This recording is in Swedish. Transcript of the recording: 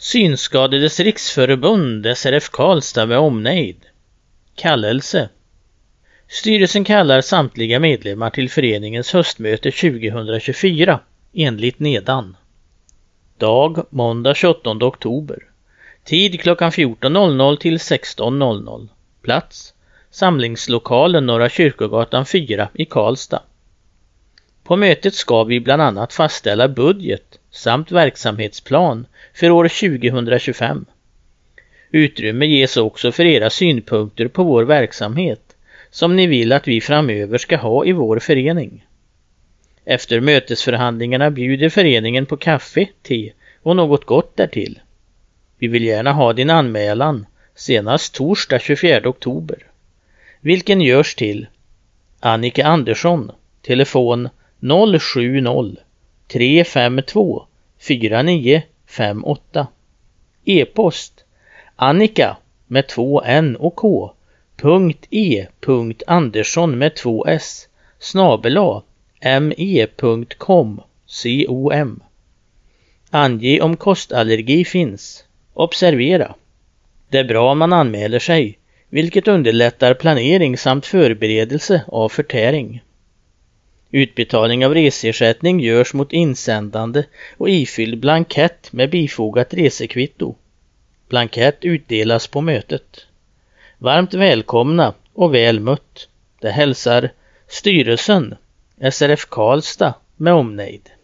Synskadades riksförbund SRF Karlstad med omnejd. Kallelse. Styrelsen kallar samtliga medlemmar till föreningens höstmöte 2024 enligt nedan. Dag måndag 28 oktober. Tid klockan 14.00 till 16.00. Plats samlingslokalen Norra Kyrkogatan 4 i Karlstad. På mötet ska vi bland annat fastställa budget samt verksamhetsplan för år 2025. Utrymme ges också för era synpunkter på vår verksamhet som ni vill att vi framöver ska ha i vår förening. Efter mötesförhandlingarna bjuder föreningen på kaffe, te och något gott därtill. Vi vill gärna ha din anmälan senast torsdag 24 oktober. Vilken görs till Annika Andersson, telefon 070 352 4958. E-post Annika med 2 N och K .e.andersson med 2 S @me.com. Ange om kostallergi finns. Observera. Det är bra om man anmäler sig, vilket underlättar planering samt förberedelse av förtäring. Utbetalning av reseersättning görs mot insändande och ifylld blankett med bifogat resekvitto. Blankett utdelas på mötet. Varmt välkomna och väl mött. Det hälsar styrelsen SRF Karlstad med omnejd.